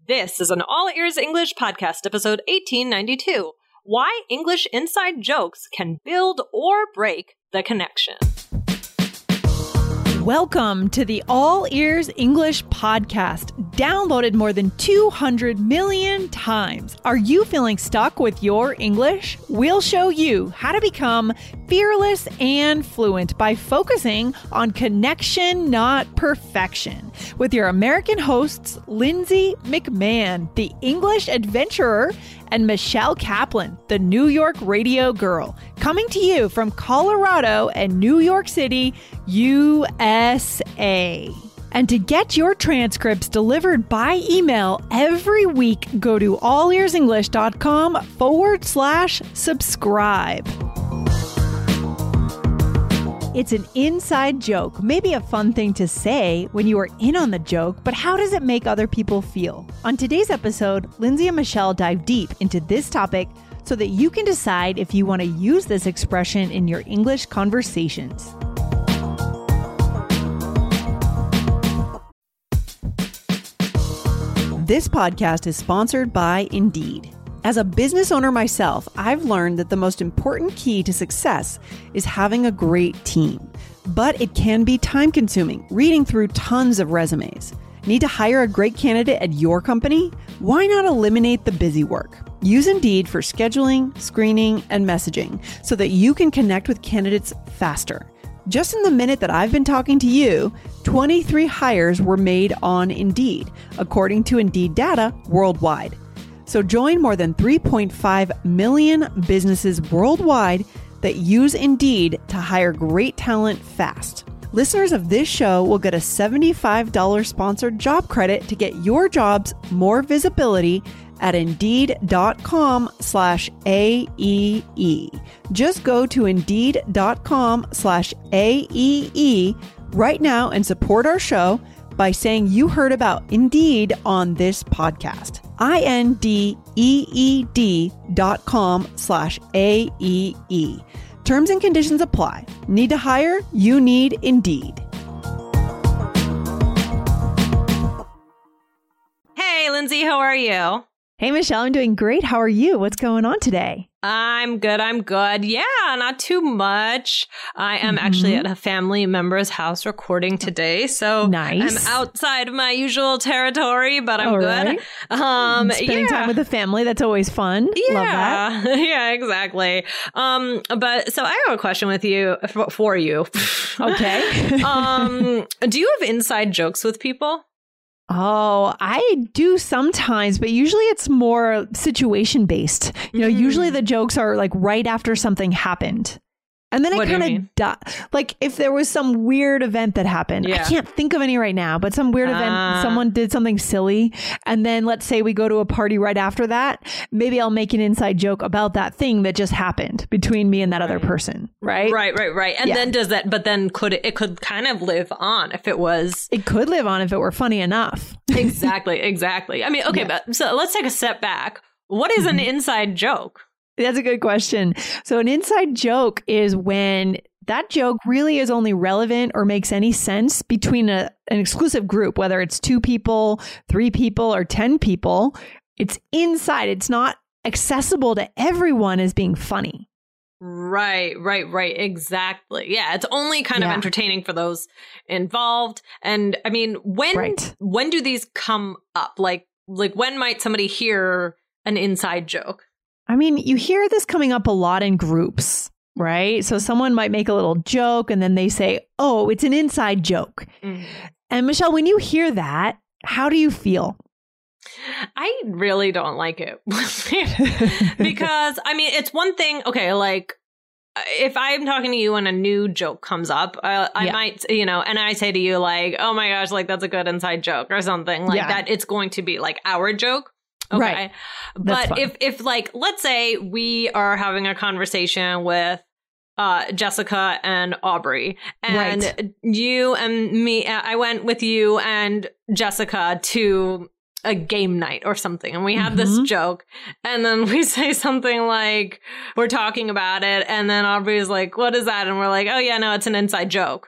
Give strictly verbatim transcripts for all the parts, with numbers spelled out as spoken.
This is an All Ears English podcast, episode eighteen ninety-two. Why English inside jokes can build or break the connection. Welcome to the All Ears English podcast, downloaded more than two hundred million times. Are you feeling stuck with your English? We'll show you how to become fearless and fluent by focusing on connection, not perfection. With your American hosts, Lindsay McMahon, the English adventurer, and Michelle Kaplan, the New York radio girl, coming to you from Colorado and New York City, U S A. And to get your transcripts delivered by email every week, go to allearsenglish.com forward slash subscribe. It's an inside joke, maybe a fun thing to say when you are in on the joke, but how does it make other people feel? On today's episode, Lindsay and Michelle dive deep into this topic so that you can decide if you want to use this expression in your English conversations. This podcast is sponsored by Indeed. As a business owner myself, I've learned that the most important key to success is having a great team. But it can be time-consuming, reading through tons of resumes. Need to hire a great candidate at your company? Why not eliminate the busy work? Use Indeed for scheduling, screening, and messaging so that you can connect with candidates faster. Just in the minute that I've been talking to you, twenty-three hires were made on Indeed, according to Indeed data worldwide. So join more than three point five million businesses worldwide that use Indeed to hire great talent fast. Listeners of this show will get a seventy-five dollars sponsored job credit to get your jobs more visibility at Indeed.com slash AEE. Just go to Indeed.com slash AEE right now and support our show by saying you heard about Indeed on this podcast. I-N-D-E-E-D dot com slash A-E-E. Terms and conditions apply. Need to hire? You need Indeed. Hey, Lindsay, how are you? Hey, Michelle, I'm doing great. How are you? What's going on today? I'm good. I'm good. Yeah, not too much. I am mm-hmm. actually at a family member's house recording today. So nice. I'm outside of my usual territory, but I'm All good. Right. Um, Spending yeah. time with the family. That's always fun. Yeah. Love that. Yeah, exactly. Um, but so I have a question with you for, for you. Okay. um, do you have inside jokes with people? Oh, I do sometimes, but usually it's more situation based. You know, mm-hmm. usually the jokes are like right after something happened. And then what it kind of, di- like if there was some weird event that happened, yeah. I can't think of any right now, but some weird uh. event, someone did something silly. And then let's say we go to a party right after that. Maybe I'll make an inside joke about that thing that just happened between me and that right. other person. Right. Right, right, right. And yeah. then does that, but then could it, it could kind of live on if it was. It could live on if it were funny enough. Exactly, exactly. I mean, okay, yeah. but so let's take a step back. What is an inside joke? That's a good question. So an inside joke is when that joke really is only relevant or makes any sense between a, an exclusive group, whether it's two people, three people, or ten people. It's inside. It's not accessible to everyone as being funny. Right, right, right. Exactly. Yeah, it's only kind yeah. of entertaining for those involved. And I mean, when right. when do these come up? Like, like when might somebody hear an inside joke? I mean, you hear this coming up a lot in groups, right? So someone might make a little joke and then they say, oh, it's an inside joke. Mm-hmm. And Michelle, when you hear that, how do you feel? I really don't like it because, I mean, it's one thing. Okay, like if I'm talking to you and a new joke comes up, uh, I yeah. might, you know, and I say to you like, oh my gosh, like that's a good inside joke or something like yeah. that. It's going to be like our joke. Okay. Right. But if, if like, let's say we are having a conversation with uh, Jessica and Aubrey and right. you and me, I went with you and Jessica to a game night or something. And we had mm-hmm. this joke and then we say something like, we're talking about it. And then Aubrey's like, what is that? And we're like, oh yeah, no, it's an inside joke.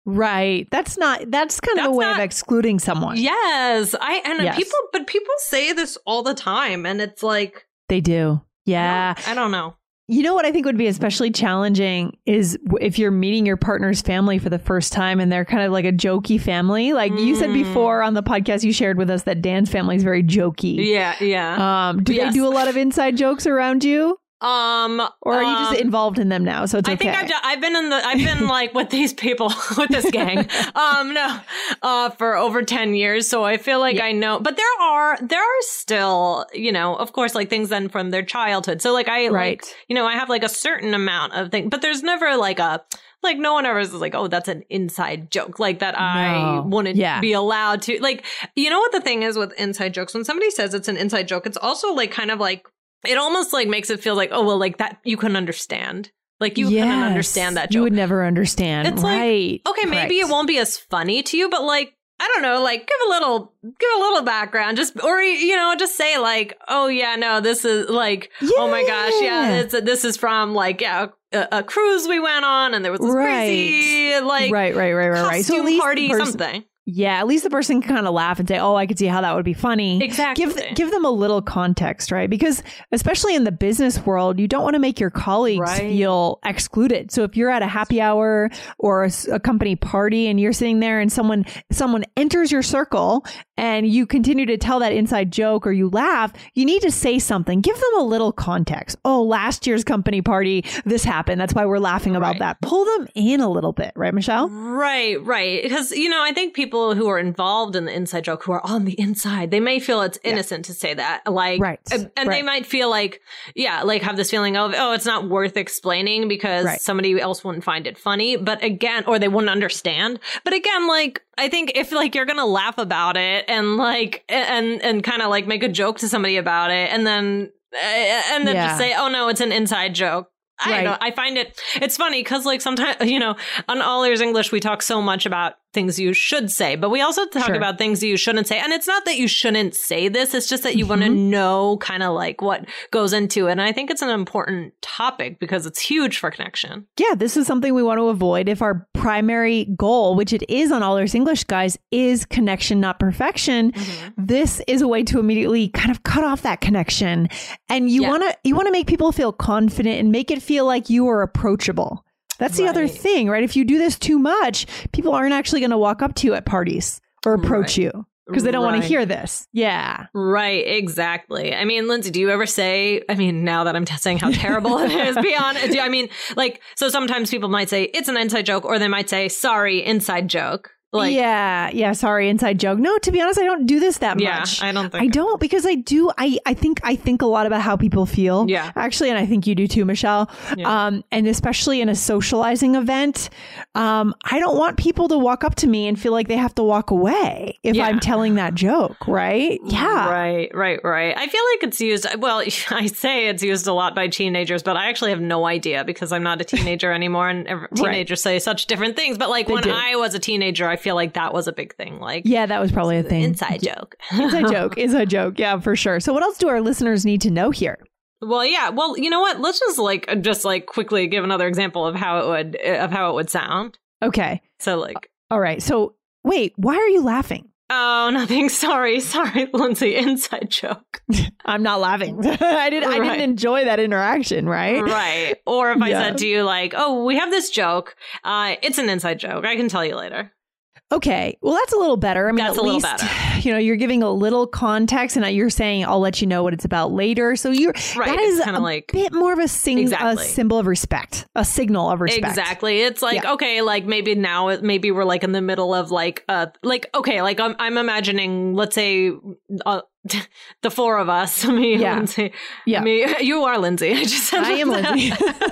Right. That's not, that's kind That's of a way not- of excluding someone. Yes. I, and Yes. people, but people say this all the time. And it's like, They do. Yeah. I don't know. You know what I think would be especially challenging is w- if you're meeting your partner's family for the first time and they're kind of like a jokey family. Like you said Mm. before on the podcast, you shared with us that Dan's family is very jokey. Yeah. Yeah. Um, do Yes. they do a lot of inside jokes around you? Um, Or are you just um, involved in them now? So it's I okay. think I've, done- I've been in the I've been like with these people with this gang um no uh for over ten years, so I feel like Yeah. I know, but there are there are still, you know, of course, like things then from their childhood, so like I Right. like, you know, I have like a certain amount of things, but there's never like a like no one ever is like, oh, that's an inside joke like that. I No. wouldn't Yeah. be allowed to, like, you know what the thing is with inside jokes, when somebody says it's an inside joke, it's also like kind of like it almost like makes it feel like, oh, well, like that you can understand. Like you couldn't Yes. understand that You joke. would never understand. It's like, right. okay, maybe Correct. it won't be as funny to you, but like, I don't know, like give a little, give a little background, just, or, you know, just say like, oh yeah, no, this is like, oh my gosh, yeah, Yeah. this, this is from like, yeah, a, a cruise we went on and there was this Right. crazy, like, right, right, right, right, right. So at costume least the party, person- something. Yeah, at least the person can kind of laugh and say, oh, I could see how that would be funny. Exactly. Give give them a little context, right? Because especially in the business world, you don't want to make your colleagues Right. feel excluded. So if you're at a happy hour or a, s- a company party and you're sitting there and someone someone enters your circle and you continue to tell that inside joke or you laugh, you need to say something. Give them a little context. Oh, last year's company party, this happened. That's why we're laughing about Right. that. Pull them in a little bit, right, Michelle? Right, right. Because, you know, I think people who are involved in the inside joke, who are on the inside, they may feel it's innocent to say that. Like, Right, and, and they right. might feel like, yeah, like have this feeling of, oh, it's not worth explaining because Right. somebody else wouldn't find it funny. But again, or they wouldn't understand. But again, like, I think if like you're going to laugh about it and like, and, and kind of like make a joke to somebody about it and then, and then Yeah. just say, oh no, it's an inside joke. I Right. don't know. I find it, it's funny because like sometimes, you know, on All Ears English, we talk so much about things you should say, but we also talk Sure. about things you shouldn't say. And it's not that you shouldn't say this. It's just that you want to Mm-hmm. know kind of like what goes into it. And I think it's an important topic because it's huge for connection. Yeah, this is something we want to avoid if our primary goal, which it is on All Ears English, guys, is connection, not perfection. This is a way to immediately kind of cut off that connection. And you Yeah. want to you want to make people feel confident and make it feel like you are approachable. That's the other Right. thing, right? If you do this too much, people aren't actually going to walk up to you at parties or approach Right. you because they don't want Right. to hear this. Yeah. Right, exactly. I mean, Lindsay, do you ever say, I mean, now that I'm t- saying how terrible it is, be honest, do- I mean, like, so sometimes people might say it's an inside joke, or they might say, sorry, inside joke. Like, yeah, yeah. Sorry, inside joke. No, to be honest, I don't do this that yeah, much. I don't think I don't because I do. I, I think I think a lot about how people feel. Yeah. actually, and I think you do too, Michelle. Yeah. Um, and especially in a socializing event, um, I don't want people to walk up to me and feel like they have to walk away if Yeah. I'm telling that joke. Right? Yeah. Right, right, right. I feel like it's used, well, I say it's used a lot by teenagers, but I actually have no idea because I'm not a teenager anymore and ev- teenagers say such different things. But like They when do. I was a teenager, I feel like that was a big thing. Like, Yeah, that was probably a thing. inside joke. Inside joke. Inside joke. Yeah, for sure. So, what else do our listeners need to know here? Well, yeah. Well, you know what? Let's just like, just like quickly give another example of how it would, of how it would sound. Okay. So like, All right. So, wait. Why are you laughing? oh, nothing. Sorry. Sorry, Lindsay. Inside joke. I'm not laughing. I didn't. I Right. didn't enjoy that interaction. Right. Right. Or if I Yeah. said to you like, oh, we have this joke. Uh, it's an inside joke. I can tell you later. Okay. Well, that's a little better. I mean, That's at a little least, better. you know, you're giving a little context and you're saying, I'll let you know what it's about later. So you're, Right, that it's is kinda a like- bit more of a, sing, Exactly. a symbol of respect, a signal of respect. Exactly. It's like, Yeah. okay, like maybe now, it- maybe we're like in the middle of like, uh, like, okay, like I'm, I'm imagining, let's say, uh, the four of us, me, Yeah. Lindsay, Yeah. me, you are Lindsay. I just said I am Lindsay.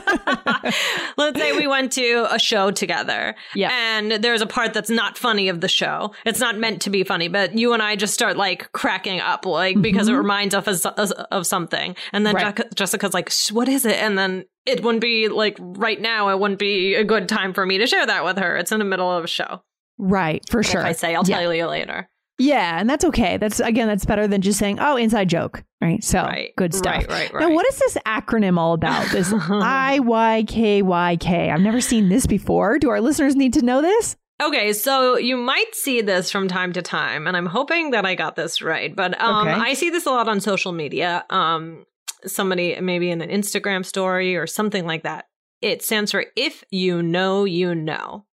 Let's say we went to a show together, Yeah. and there's a part that's not funny of the show. It's not meant to be funny, but you and I just start like cracking up, like because it reminds us of, of something. And then Mm-hmm. Right. Jessica- Jessica's like, "Shh, what is it?" And then it wouldn't be like right now. It wouldn't be a good time for me to share that with her. It's in the middle of a show. Right. For But sure. If I say, I'll yeah. tell you later. Yeah. And that's okay. That's, again, that's better than just saying, oh, inside joke. Right. So Right. good stuff. Right, right, Now, right. what is this acronym all about? This I Y K Y K. I've never seen this before. Do our listeners need to know this? Okay, so you might see this from time to time, and I'm hoping that I got this right. But um, Okay. I see this a lot on social media. Um, somebody maybe in an Instagram story or something like that. It stands for if you know, you know.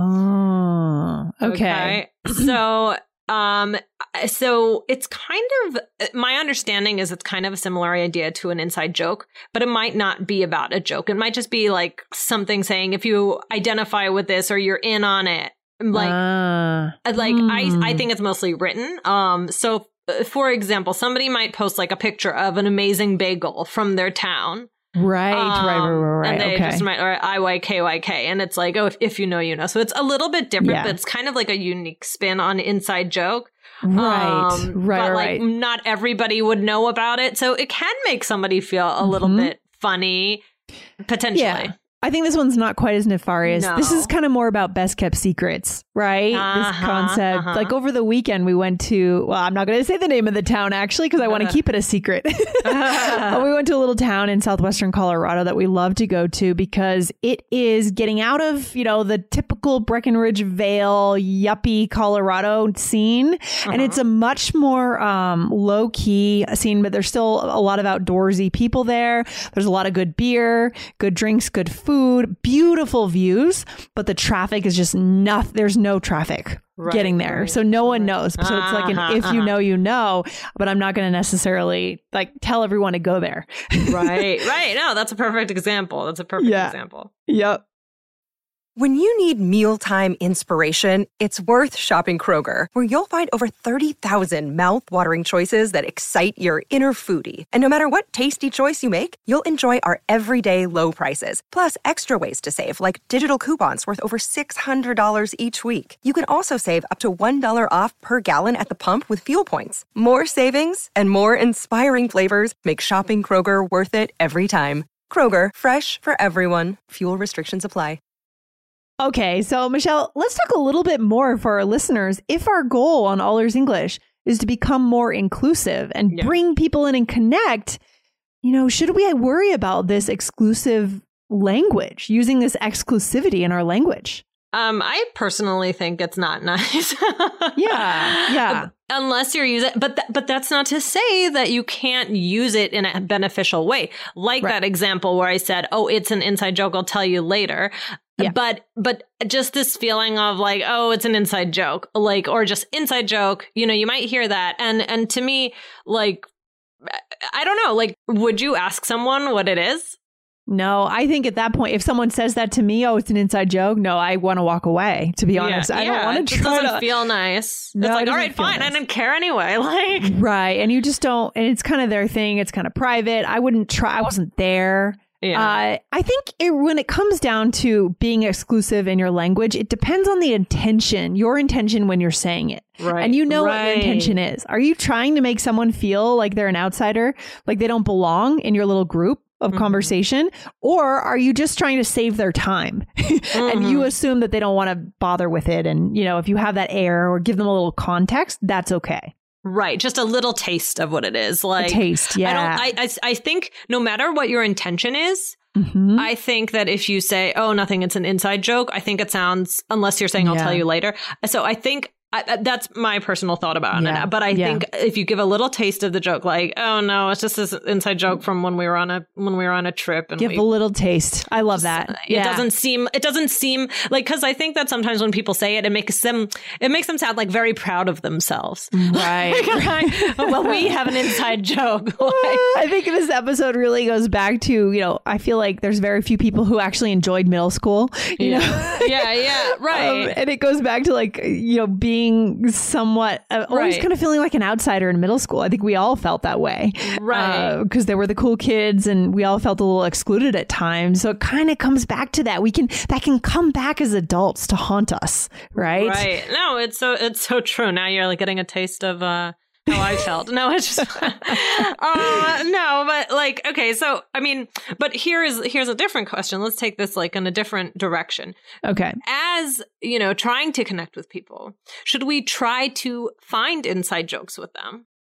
Oh, okay. Okay. so, um, so it's kind of, my understanding is it's kind of a similar idea to an inside joke, but it might not be about a joke. It might just be like something saying, if you identify with this or you're in on it, like, uh, like hmm. I, I think it's mostly written. Um, so for example, somebody might post like a picture of an amazing bagel from their town. Right, Um, right, right, right, right. And they okay. just might, or I Y K Y K. And it's like, oh, if, if you know, you know. So it's a little bit different, Yeah. but it's kind of like a unique spin on inside joke. Right, Um, right, But right. like not everybody would know about it. So it can make somebody feel a little Mhm. bit funny, potentially. Yeah. I think this one's not quite as nefarious. No. This is kind of more about best kept secrets, right? Uh-huh, this concept. uh-huh. Like over the weekend, we went to, well, I'm not going to say the name of the town actually, because I want to keep it a secret. But we went to a little town in southwestern Colorado that we love to go to because it is getting out of, you know, the typical Breckenridge Vale, yuppie Colorado scene. Uh-huh. And it's a much more um, low key scene, but there's still a lot of outdoorsy people there. There's a lot of good beer, good drinks, good food. Food, beautiful views, but the traffic is just nothing. There's no traffic Right, getting there. right, so no one right. knows. So it's like an Uh-huh, if you uh-huh. know, you know, but I'm not going to necessarily like tell everyone to go there. Right, right. No, that's a perfect example. That's a perfect Yeah. example. Yep. When you need mealtime inspiration, it's worth shopping Kroger, where you'll find over thirty thousand mouth-watering choices that excite your inner foodie. And no matter what tasty choice you make, you'll enjoy our everyday low prices, plus extra ways to save, like digital coupons worth over six hundred dollars each week. You can also save up to one dollar off per gallon at the pump with fuel points. More savings and more inspiring flavors make shopping Kroger worth it every time. Kroger, fresh for everyone. Fuel restrictions apply. Okay, so Michelle, let's talk a little bit more for our listeners. If our goal on All Ears English is to become more inclusive and Yeah. bring people in and connect, you know, should we worry about this exclusive language, using this exclusivity in our language? Um, I personally think it's not nice. Yeah, yeah. Unless you're using, but th- but that's not to say that you can't use it in a beneficial way. Like Right. that example where I said, "Oh, it's an inside joke. I'll tell you later." Yeah. But but just this feeling of like, oh, it's an inside joke, like, or just inside joke. You know, you might hear that, and and to me, like, I don't know, like, would you ask someone what it is? No, I think at that point, if someone says that to me, oh, it's an inside joke. No, I want to walk away, to be honest. I don't want to It try doesn't to feel nice. No, it's it like, all doesn't right, feel fine. nice. I didn't care anyway. Like, Right. And you just don't, and it's kind of their thing. It's kind of private. I wouldn't try. I wasn't there. yeah. Uh, I think it, when it comes down to being exclusive in your language, it depends on the intention, your intention when you're saying it. Right. And you know what your Right. intention is. Are you trying to make someone feel like they're an outsider, like they don't belong in your little group of Mhm. conversation? Or are you just trying to save their time? And you Mhm. assume that they don't want to bother with it. And, you know, if you have that air or give them a little context, that's okay. Right. Just a little taste of what it is. Like, a taste. Yeah. I don't, I, I, I think no matter what your intention is, Mhm. I think that if you say, oh, nothing, it's an inside joke, I think it sounds, unless you're saying, I'll Yeah. tell you later. So I think I, that's my personal thought about Yeah. it. But I Yeah. think if you give a little taste of the joke, like, oh no, it's just this inside joke from when we were on a when we were on a trip, and Give we, a little taste. I love that. it Yeah. doesn't seem it doesn't seem like, because I think that sometimes when people say it, it makes them it makes them sound like very proud of themselves. Right. Like, well, we have an inside joke. Like, I think this episode really goes back to, you know, I feel like there's very few people who actually enjoyed middle school, you know? yeah, yeah, right. Um, and it goes back to like, you know, being somewhat, uh, always Right. kind of feeling like an outsider in middle school. I think we all felt that way. Right. Because there were the cool kids and we all felt a little excluded at times. So it kind of comes back to that. We can, that can come back as adults to haunt us. Right. Right. No, it's so it's so true. Now you're like getting a taste of uh how I felt. No, it's just uh no, but like, okay, so I mean, but here is here's a different question. Let's take this like in a different direction. Okay. As, you know, trying to connect with people, should we try to find inside jokes with them?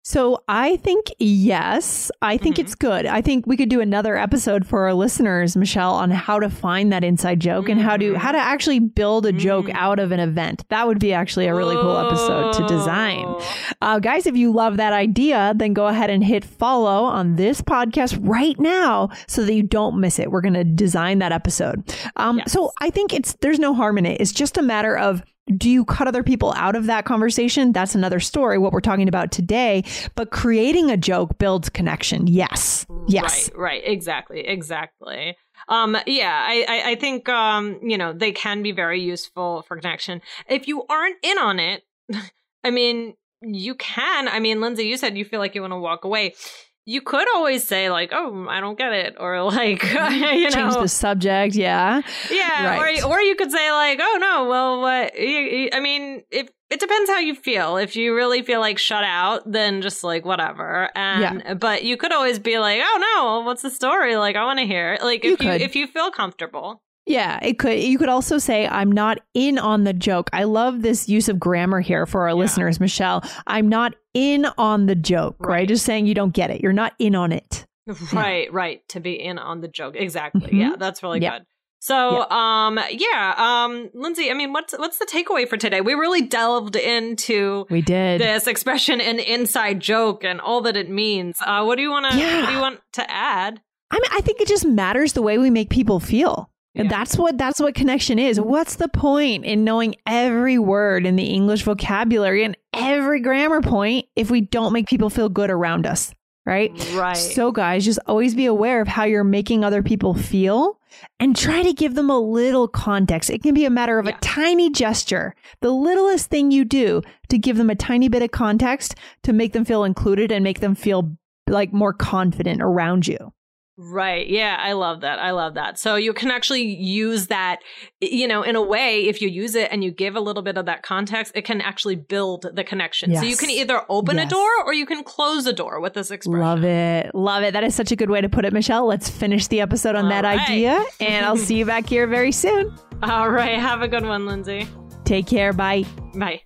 So I think yes, I think mm-hmm. it's good. I think we could do another episode for our listeners, Michelle, on how to find that inside joke mm-hmm. and how to how to actually build a joke mm-hmm. out of an event. That would be actually a really cool episode to design. Uh, guys, if you love that idea, then go ahead and hit follow on this podcast right now so that you don't miss it. We're going to design that episode. Um, yes. So I think it's there's no harm in it. It's just a matter of, do you cut other people out of that conversation? That's another story, what we're talking about today. But creating a joke builds connection. Yes. Yes. Right, right. Exactly. Exactly. Um, yeah, I, I, I think, um, you know, they can be very useful for connection. If you aren't in on it, I mean, you can. I mean, Lindsay, you said you feel like you want to walk away. You could always say like, oh, I don't get it. Or like, you know. Change the subject. Yeah. Yeah. Right. Or, or you could say like, oh, no, well, what? You, you, I mean, if it depends how you feel. If you really feel like shut out, then just like whatever. And yeah. But you could always be like, oh, no, what's the story? Like, I want to hear it. Like, if you, you if you feel comfortable. Yeah, it could. You could also say, I'm not in on the joke. I love this use of grammar here for our yeah. listeners, Michelle. I'm not in on the joke, right. right? Just saying you don't get it. You're not in on it. Right, yeah. right. To be in on the joke. Exactly. Mm-hmm. Yeah, that's really yeah. good. So, yeah. um, yeah, um, Lindsay, I mean, what's what's the takeaway for today? We really delved into we did this expression, an inside joke, and all that it means. Uh, what do you want to yeah. What do you want to add? I mean, I think it just matters the way we make people feel. And yeah. that's what that's what connection is. What's the point in knowing every word in the English vocabulary and every grammar point if we don't make people feel good around us? Right? Right. So guys, just always be aware of how you're making other people feel and try to give them a little context. It can be a matter of yeah. a tiny gesture, the littlest thing you do to give them a tiny bit of context to make them feel included and make them feel like more confident around you. Right. Yeah, I love that. I love that. So you can actually use that, you know, in a way, if you use it and you give a little bit of that context, it can actually build the connection. Yes. So you can either open yes. a door or you can close a door with this expression. Love it. Love it. That is such a good way to put it, Michelle. Let's finish the episode on All that right. idea, and I'll see you back here very soon. All right. Have a good one, Lindsay. Take care. Bye. Bye.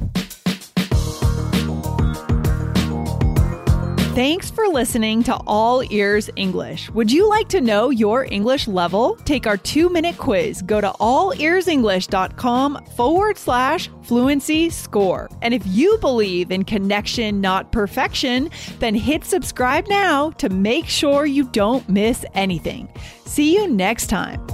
Thanks for listening to All Ears English. Would you like to know your English level? Take our two-minute quiz. Go to allearsenglish.com forward slash fluency score. And if you believe in connection, not perfection, then hit subscribe now to make sure you don't miss anything. See you next time.